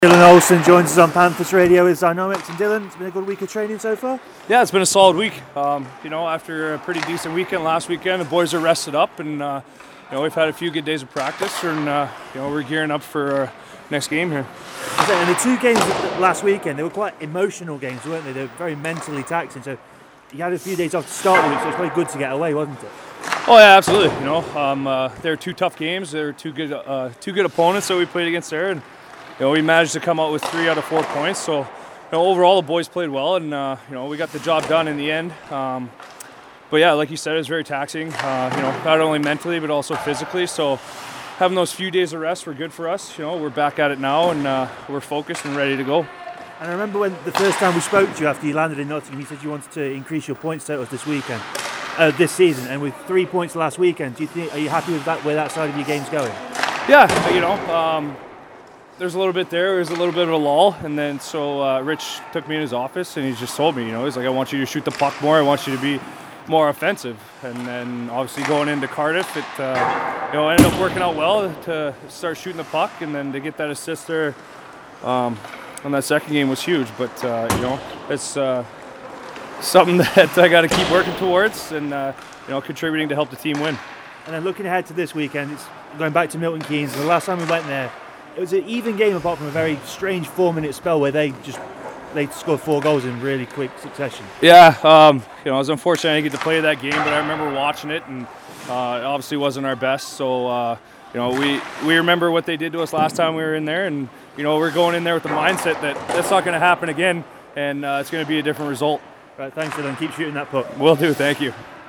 Dylan Olsen joins us on Panthers Radio with Zynomics. And Dylan, it's been a good week of training so far? Yeah, it's been a solid week. After a pretty decent weekend last weekend, the boys are rested up, and we've had a few good days of practice, and we're gearing up for our next game here. And the two games last weekend, they were quite emotional games, weren't they? They were very mentally taxing. So you had a few days off to start with, so it's probably good to get away, wasn't it? Oh yeah, absolutely. They're two tough games. They're two good opponents that we played against there, and we managed to come out with 3 out of 4 points. So, overall the boys played well, and we got the job done in the end. But yeah, like you said, it was very taxing. Not only mentally but also physically. So, having those few days of rest were good for us. We're back at it now, and we're focused and ready to go. And I remember when the first time we spoke to you after you landed in Nottingham, you said you wanted to increase your points totals this season, and with 3 points last weekend, are you happy with that? Where that side of your game's going? Yeah, there's a little bit there. There's a little bit of a lull, and then Rich took me in his office and he just told me, he's like, I want you to shoot the puck more. I want you to be more offensive. And then obviously going into Cardiff, it ended up working out well to start shooting the puck, and then to get that assist there on that second game was huge. But it's something that I got to keep working towards, and contributing to help the team win. And then looking ahead to this weekend, it's going back to Milton Keynes. The last time we went there, it was an even game apart from a very strange 4-minute spell where they scored 4 goals in really quick succession. Yeah, I was unfortunate I didn't get to play that game, but I remember watching it, and it obviously wasn't our best. So we remember what they did to us last time we were in there, and we're going in there with the mindset that that's not going to happen again, and it's going to be a different result. Right, thanks, Dylan. Keep shooting that puck. Will do. Thank you.